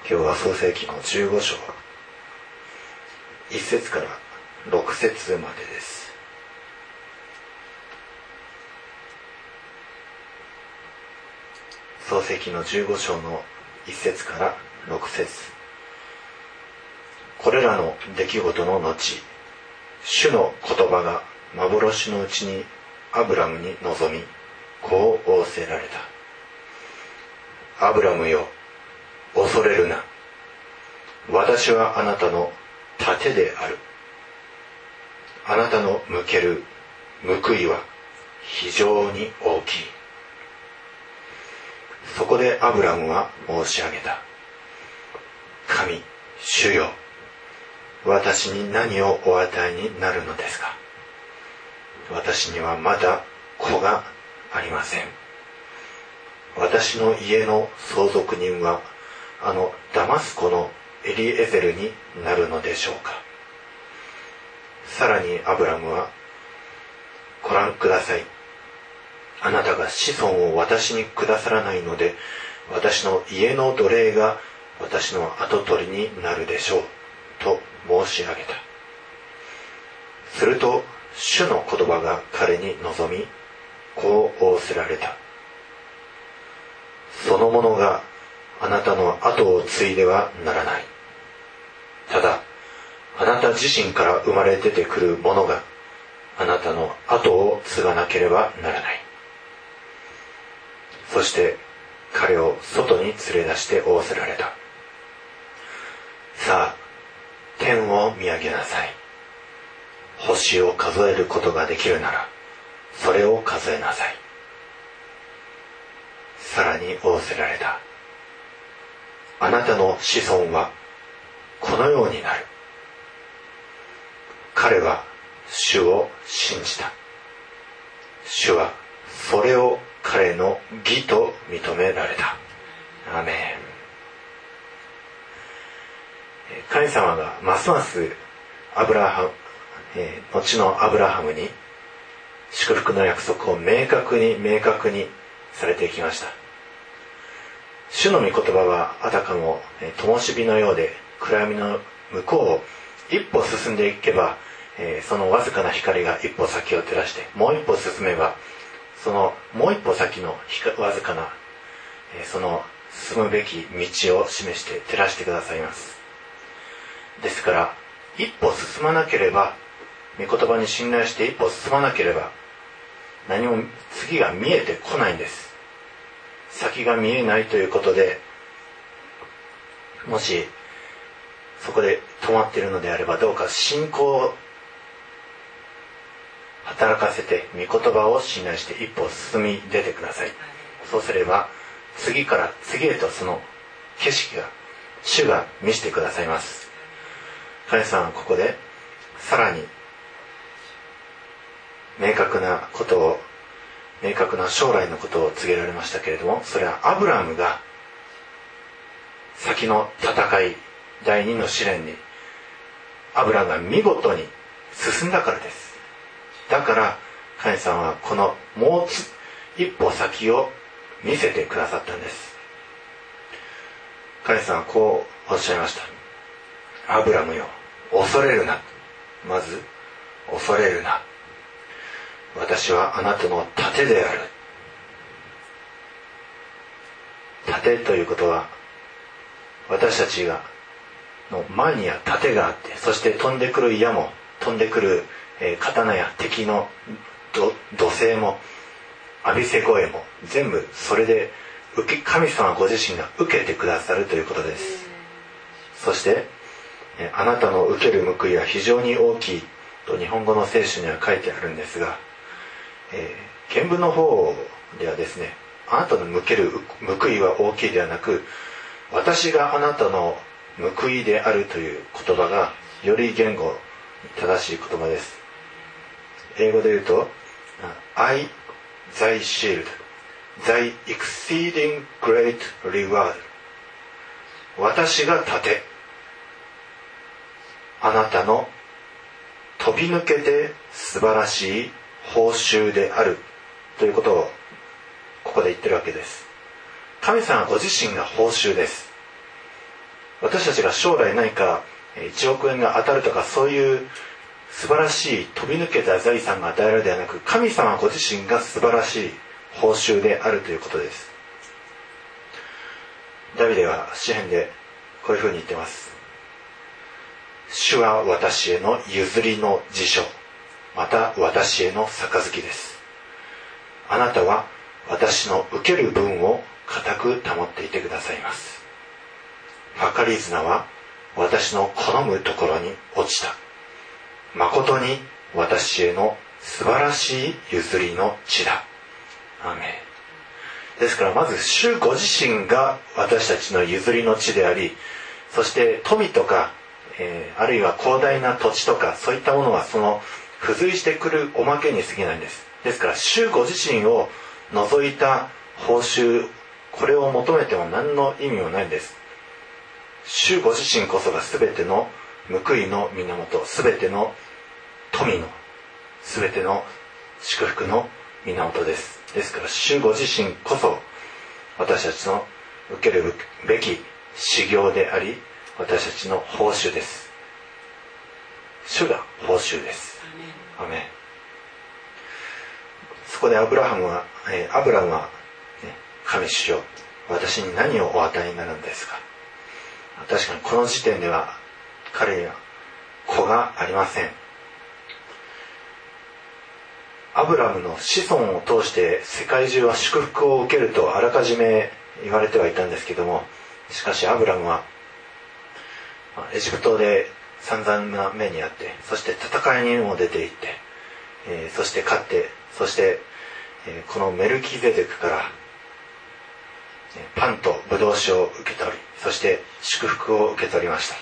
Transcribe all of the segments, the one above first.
今日は創世記の15章1節から6節までです。創世記の15章の1節から6節。これらの出来事の後、主の言葉が幻のうちにアブラムに臨み、こう仰せられた。アブラムよ、恐れるな。私はあなたの盾である。あなたの向ける報いは非常に大きい。そこでアブラムは申し上げた。神、主よ、私に何をお与えになるのですか。私にはまだ子がありません。私の家の相続人はあのダマスコのエリエゼルになるのでしょうか。さらにアブラムは、ご覧ください。あなたが子孫を私にくださらないので、私の家の奴隷が私の跡取りになるでしょうと申し上げた。すると主の言葉が彼に臨み、こう仰せられた。その者があなたの後を継いではならない。ただあなた自身から生まれ出てくる者があなたの後を継がなければならない。そして彼を外に連れ出して仰せられた。さあ、天を見上げなさい。星を数えることができるならそれを数えなさい。さらに仰せられた。あなたの子孫はこのようになる。彼は主を信じた。主はそれを彼の義と認められた。アーメン。神様がますます後のアブラハムに祝福の約束を明確にされていきました。主の御言葉はあたかも灯火のようで、暗闇の向こうを一歩進んでいけば、そのわずかな光が一歩先を照らして、もう一歩進めばそのもう一歩先のわずかなその進むべき道を示して照らしてくださいます。ですから一歩進まなければ、御言葉に信頼して一歩進まなければ何も次が見えてこないんです。先が見えないということで、もしそこで止まっているのであれば、どうか信仰を働かせて御言葉を信頼して一歩進み出てください。そうすれば次から次へとその景色が主が見せてくださいます。神様はここでさらに明確な将来のことを告げられましたけれども、それはアブラムが先の戦い、第二の試練にアブラムが見事に進んだからです。だから神様はこのもう一歩先を見せてくださったんです。神様はこうおっしゃいました。アブラムよ、恐れるな。まず恐れるな。私はあなたの盾である。盾ということは、私たちがの前には盾があって、そして飛んでくる矢も飛んでくる刀や敵の土星も浴びせ声も全部それで神様ご自身が受けてくださるということです。そしてあなたの受ける報いは非常に大きいと日本語の聖書には書いてあるんですが、原文の方ではですね、あなたの受ける報いは大きいではなく、私があなたの報いであるという言葉がより言語正しい言葉です。英語で言うと I thy shield thy exceeding great reward、 私が盾、あなたの飛び抜けて素晴らしい報酬であるということをここで言ってるわけです。神様ご自身が報酬です。 私たちが将来何か1億円が当たるとか、そういう素晴らしい飛び抜けた財産が与えられるではなく、神様ご自身が素晴らしい報酬であるということです。ダビデは詩編でこういうふうに言ってます。主は私への譲りの辞書、また私への杯です。あなたは私の受ける分を固く保っていてくださいます。計り綱は私の好むところに落ちた。誠に私への素晴らしい譲りの地だ。アーメン。ですからまず主ご自身が私たちの譲りの地であり、そして富とか、あるいは広大な土地とか、そういったものはその付随してくるおまけに過ぎないんです。ですから主ご自身を除いた報酬、これを求めても何の意味もないんです。主ご自身こそが全ての報いの源、全ての富の、全ての祝福の源です。ですから主ご自身こそ私たちの受けるべき修行であり、私たちの報酬です。主が報酬です。アメン。そこでアブラムは、ね、神主よ、私に何をお与えになるんですか。確かにこの時点では彼には子がありません。アブラムの子孫を通して世界中は祝福を受けるとあらかじめ言われてはいたんですけども、しかしアブラムはエジプトで散々な目にあって、そして戦いにも出て行って、そして勝って、そして、このメルキゼデクからパンとブドウ酒を受け取り、そして祝福を受け取りました。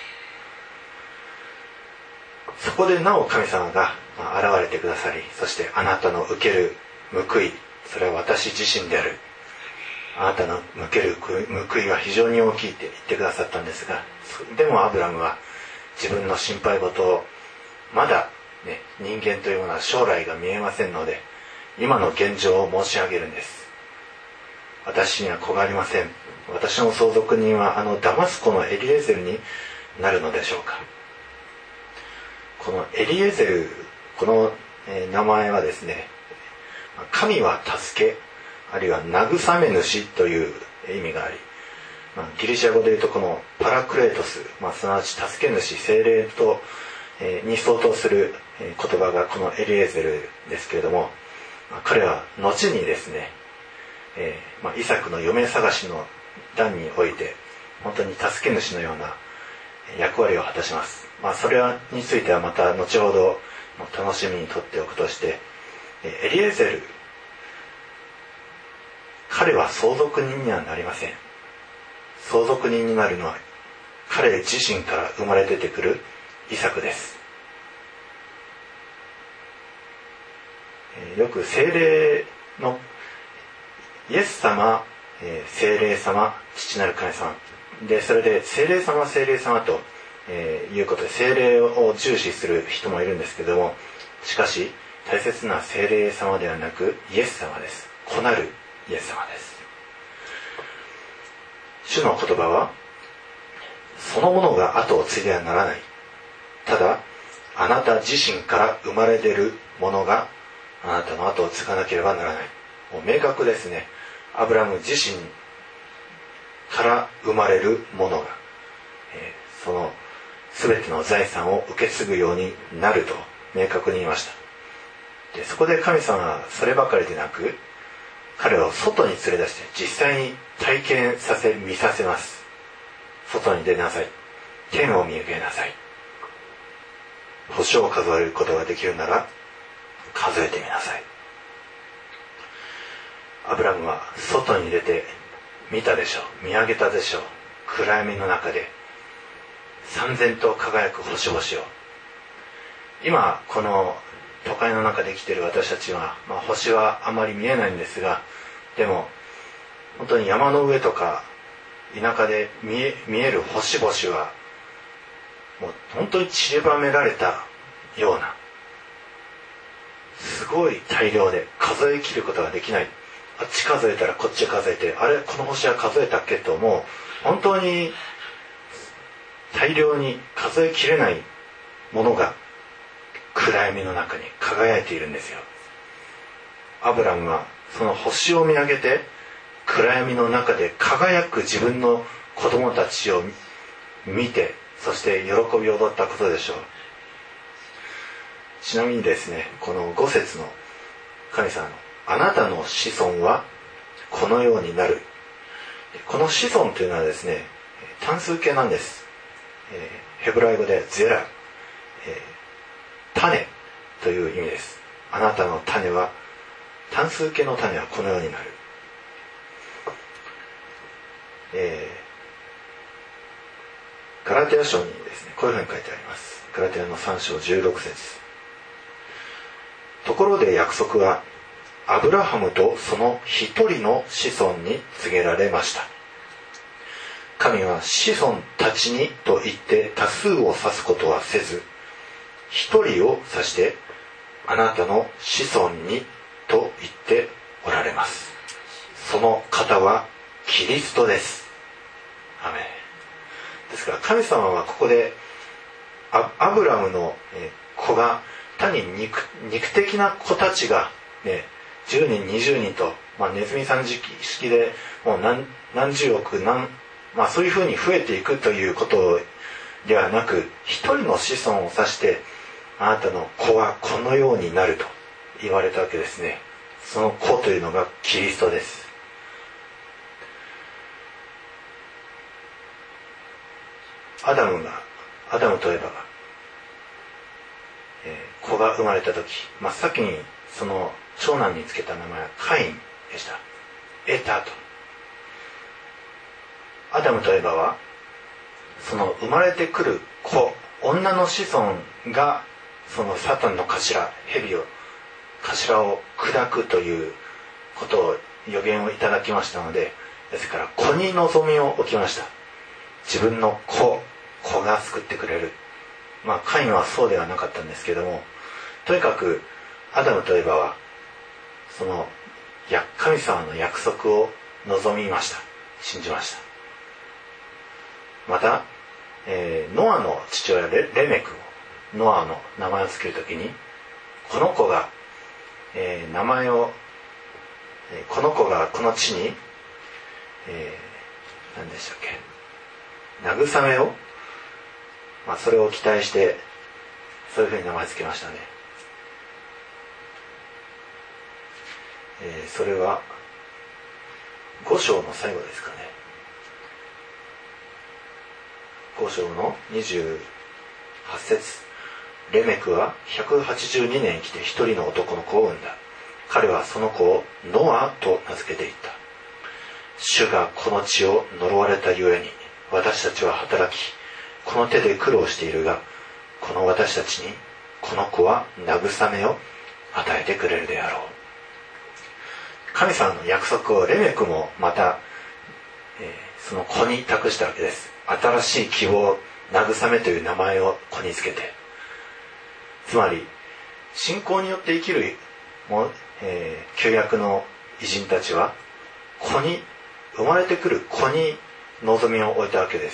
そこでなお神様が現れてくださり、そしてあなたの受ける報い、それは私自身である。あなたの受ける報いは非常に大きいって言ってくださったんですが、でもアブラムは自分の心配事をまだ、ね、人間というものは将来が見えませんので、今の現状を申し上げるんです。私には子がありません。私の相続人はダマスコのエリエゼルになるのでしょうか。このエリエゼル、この名前はですね、神は助け、あるいは慰め主という意味があり、ギリシャ語でいうとこのパラクレートス、すなわち助け主、聖霊とに相当する言葉がこのエリエゼルですけれども、彼は後にですね、イサクの嫁探しの段において本当に助け主のような役割を果たします。それについてはまた後ほど楽しみにとっておくとして、エリエゼル、彼は相続人にはなりません。相続人になるのは彼自身から生まれ出てくるイサクです。よく聖霊のイエス様、聖霊様、父なる神様で、それで聖霊様聖霊様と、いうことで聖霊を重視する人もいるんですけども、しかし大切な聖霊様ではなくイエス様です。子なるイエス様です。主の言葉はそのものが後を継いではならない。ただあなた自身から生まれ出るものがあなたの後を継がなければならない。もう明確ですね。アブラム自身から生まれるものが、その全ての財産を受け継ぐようになると明確に言いました。でそこで神様はそればかりでなく、彼を外に連れ出して実際に体験させ見させます。外に出なさい、天を見上げなさい、星を数えることができるなら数えてみなさい。アブラムは外に出て見たでしょう、見上げたでしょう。暗闇の中で燦然と輝く星々を。今この都会の中で生きている私たちは、星はあまり見えないんですが、でも本当に山の上とか田舎で見える星々はもう本当に散りばめられたような、すごい大量で数え切ることができない。あっち数えたらこっち数えて、あれこの星は数えたっけと、もう本当に大量に数えきれないものが暗闇の中に輝いているんですよ。アブラムはその星を見上げて、暗闇の中で輝く自分の子供たちを見て、そして喜び踊ったことでしょう。ちなみにですね、この5節の神様のあなたの子孫はこのようになる。この子孫というのはですね、単数形なんです。ヘブライ語でゼラ、種という意味です。あなたの種は、単数形の種はこのようになる。ガラテヤ書にですね、こういうふうに書いてあります。ガラテヤの3章16節。ところで約束はアブラハムとその一人の子孫に告げられました。神は子孫たちにと言って多数を指すことはせず、一人を指してあなたの子孫にと言っておられます。その方はキリストです。アメン。ですから神様はここでアブラムの子が単に肉的な子たちがね、10人20人と、ネズミさん式でもう何十億そういうふうに増えていくということではなく、一人の子孫を指してあなたの子はこのようになると言われたわけですね。その子というのがキリストです。アダムとエバが、子が生まれた時、真っ先にその長男につけた名前はカインでした。得たと。アダムとエバはその生まれてくる子、女の子孫がそのサタンの頭を砕くということを予言をいただきましたので、ですから子に望みを置きました。自分の子が救ってくれる。カインはそうではなかったんですけども、とにかくアダムとエバはその神様の約束を望みました。信じました。また、ノアの父親レメクもノアの名前を付けるときに、この子がこの地に、何でしたっけ、慰めを、それを期待してそういうふうに名前付けましたね。それは5章の最後ですかね。5章の28節。レメクは182年生きて一人の男の子を産んだ。彼はその子をノアと名付けていった。主がこの地を呪われたゆえに、私たちは働き、この手で苦労しているが、この私たちにこの子は慰めを与えてくれるであろう。神様の約束をレメクもまた、その子に託したわけです。新しい希望、慰めという名前を子につけて、つまり信仰によって生きる旧約の偉人たちは生まれてくる子に望みを置いたわけです。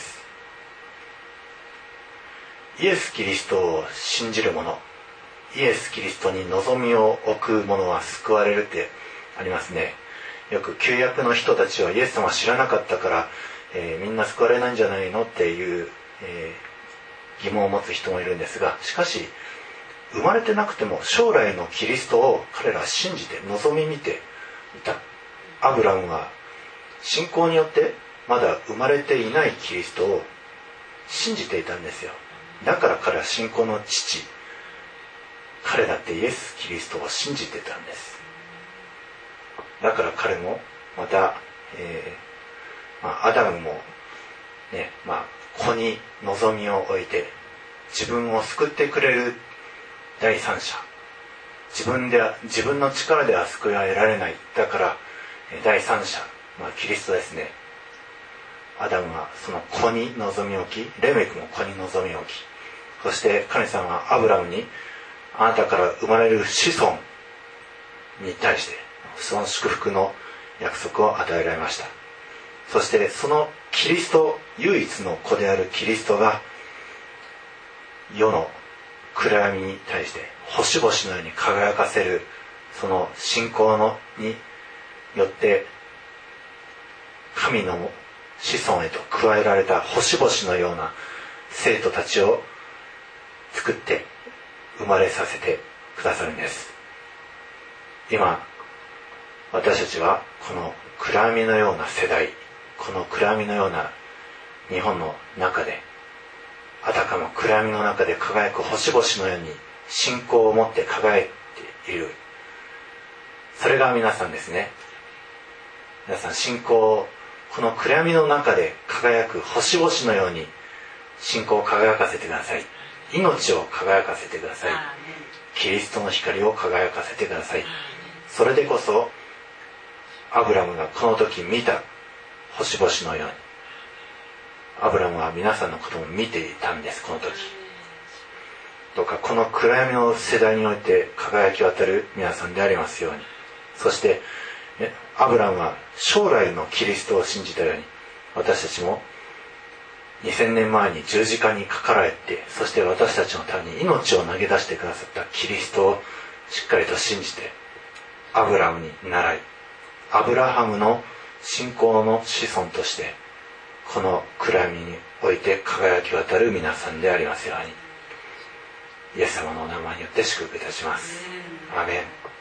イエス・キリストを信じる者、イエス・キリストに望みを置く者は救われるってありますね。よく旧約の人たちはイエス様を知らなかったから、みんな救われないんじゃないのっていう、疑問を持つ人もいるんですが、しかし生まれてなくても将来のキリストを彼らは信じて望み見ていた。アブラムは信仰によってまだ生まれていないキリストを信じていたんですよ。だから彼は信仰の父、彼だってイエス・キリストを信じてたんです。だから彼もまた、アダムもね、子に望みを置いて自分を救ってくれる第三者、自分の力では救いは得られない。だから第三者、キリストですね。アダムはその子に望み置き、レメクも子に望み置き、そして神様はアブラムにあなたから生まれる子孫に対してその祝福の約束を与えられました。 そしてそのキリスト、唯一の子であるキリストが世の暗闇に対して星々のように輝かせる、その信仰によって神の子孫へと加えられた星々のような生徒たちを作って生まれさせてくださるんです。今私たちはこの暗闇のような世代、この暗闇のような日本の中で、あたかも暗闇の中で輝く星々のように信仰を持って輝いている、それが皆さんですね。皆さん信仰を、この暗闇の中で輝く星々のように信仰を輝かせてください。命を輝かせてください。キリストの光を輝かせてください。それでこそアブラムがこの時見た星々のように、アブラムは皆さんのことも見ていたんです。この時どうかこの暗闇の世代において輝き渡る皆さんでありますように。そしてアブラムは将来のキリストを信じたように、私たちも2000年前に十字架にかかられて、そして私たちのために命を投げ出してくださったキリストをしっかりと信じて、アブラムに倣い、アブラハムの信仰の子孫としてこの暗闇において輝き渡る皆さんでありますように、イエス様のお名前によって祝福いたします。アーメン。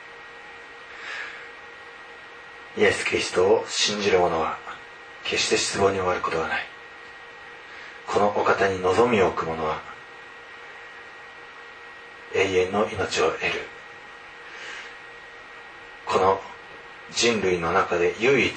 イエス・キリストを信じる者は決して失望に終わることはない。このお方に望みを置く者は永遠の命を得る。この人類の中で唯一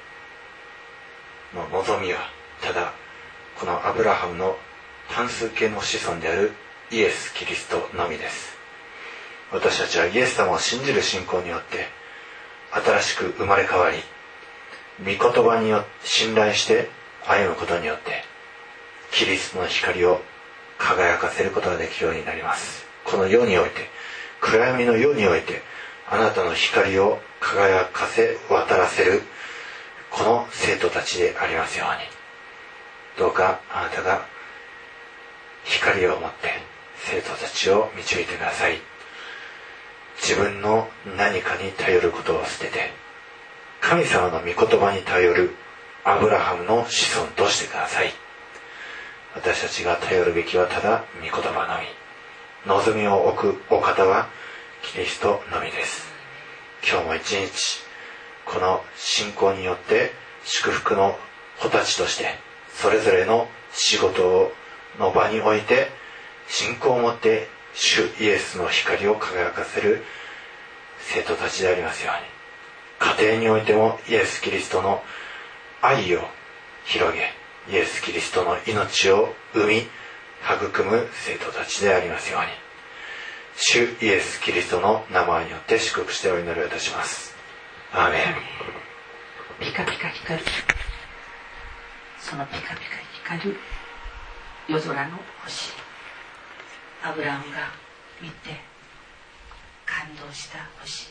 の望みはただこのアブラハムの単数形の子孫であるイエス・キリストのみです。私たちはイエス様を信じる信仰によって新しく生まれ変わり、御言葉によって信頼して歩むことによってキリストの光を輝かせることができるようになります。この世において、暗闇の世においてあなたの光を輝かせ渡らせるこの生徒たちでありますように、どうかあなたが光を持って生徒たちを導いてください。自分の何かに頼ることを捨てて、神様の御言葉に頼るアブラハムの子孫としてください。私たちが頼るべきはただ御言葉のみ。望みを置くお方はキリストのみです。今日も一日この信仰によって祝福の子たちとしてそれぞれの仕事の場において信仰を持って主イエスの光を輝かせる生徒たちでありますように、家庭においてもイエス・キリストの愛を広げ、イエス・キリストの命を生み育む生徒たちでありますように、主イエス・キリストの名前によって祝福してお祈りをいたします。アーメン。 ピカピカ光る、そのピカピカ光る夜空の星、アブラムが見て感動した星、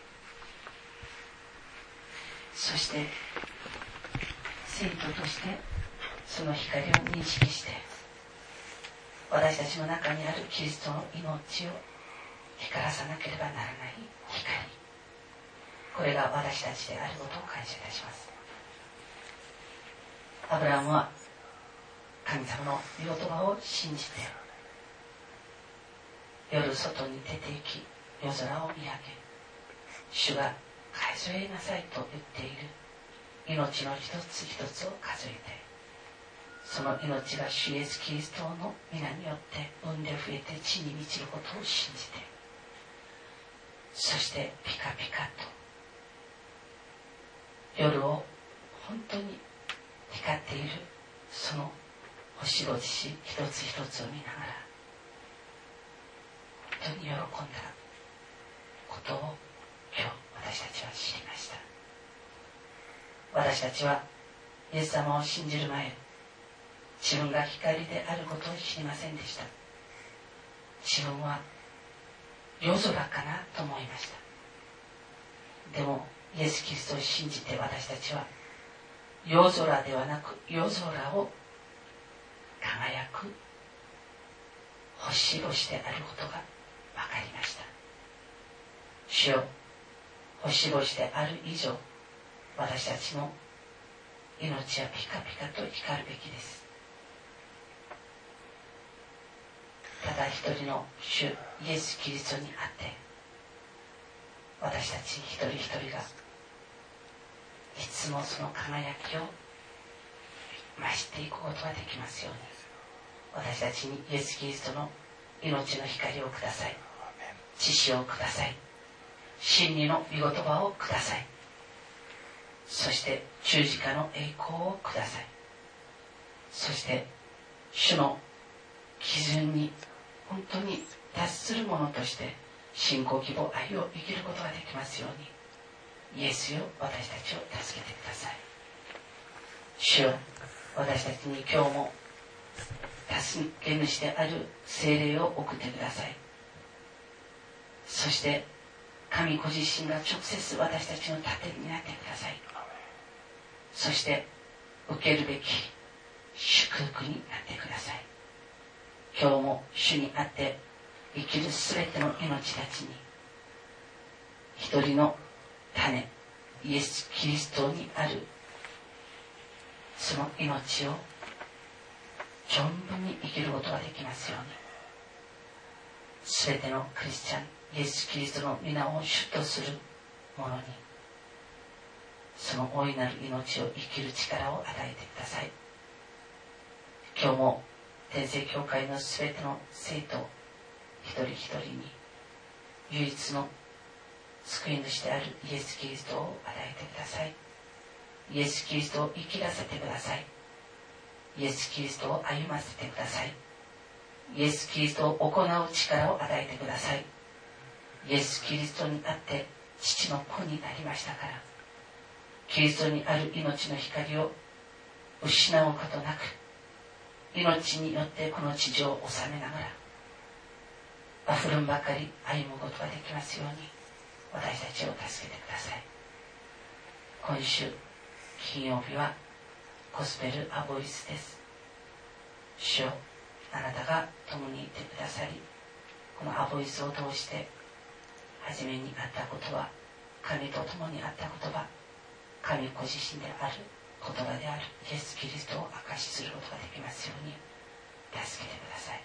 そして生徒としてその光を認識して、私たちの中にあるキリストの命を光らさなければならない光、これが私たちであることを感謝いたします。アブラムは神様の御言葉を信じて夜外に出て行き、夜空を見上げ、主が数えなさいと言っている命の一つ一つを数えて、その命が主イエス・キリストの皆によって産んで増えて地に満ちることを信じて、そしてピカピカと夜を本当に光っているその星々一つ一つを見ながら本当に喜んだことを今日私たちは知りました。私たちはイエス様を信じる前、自分が光であることを知りませんでした。自分は夜空かなと思いました。でもイエス・キリストを信じて私たちは夜空ではなく夜空を輝く星々であることが分かりました。主よ、星々である以上、私たちの命はピカピカと光るべきです。ただ一人の主イエス・キリストにあって、私たち一人一人がいつもその輝きを増していくことができますように、私たちにイエス・キリストの命の光をください。知識をください。真理の御言葉をください。そして十字架の栄光をください。そして主の基準に本当に達するものとして信仰、希望、愛を生きることができますように、イエスよ、私たちを助けてください。主よ、私たちに今日も助け主である聖霊を送ってください。そして神ご自身が直接私たちの盾になってください。そして受けるべき祝福になってください。今日も主にあって生きるすべての命たちに一人の種イエス・キリストにあるその命を存分に生きることができますように、すべてのクリスチャンイエス・キリストの皆を主とする者にその大いなる命を生きる力を与えてください。今日も天聖教会のすべての生徒一人一人に唯一の救い主であるイエス・キリストを与えてください。イエス・キリストを生きらせてください。イエス・キリストを歩ませてください。イエス・キリストを行う力を与えてください。イエス・キリストにあって父の子になりましたから、キリストにある命の光を失うことなく、命によってこの地上を治めながら溢るんばかり歩むことができますように、私たちを助けてください。今週金曜日はゴスペルアボイスです。主よ、あなたが共にいてくださり、このアボイスを通して初めにあったことは神と共にあった言葉、神ご自身である言葉であるイエス・キリストを証しすることができますように助けてください。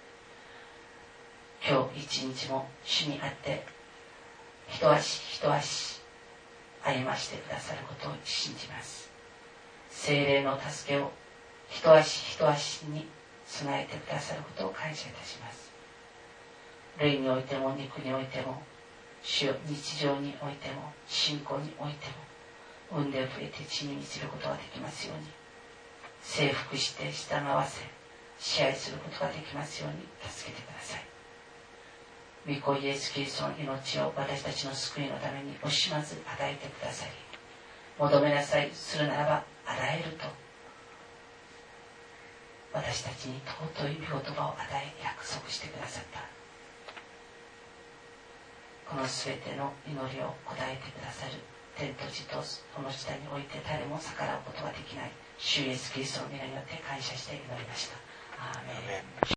今日一日も主にあって一足一足歩ましてくださることを信じます。聖霊の助けを一足一足に備えてくださることを感謝いたします。霊においても肉においても、主よ、日常においても信仰においても産んで増えて地に満ちることができますように、征服して従わせ支配することができますように助けてください。御子イエス・キリストの命を私たちの救いのために惜しまず与えてくださり、求めなさいするならば与えると私たちに尊い御言葉を与え約束してくださった。このすべての祈りを答えてくださる天と地とこの下において誰も逆らうことができない主イエス・キリストの皆によって感謝して祈りました。アーメン。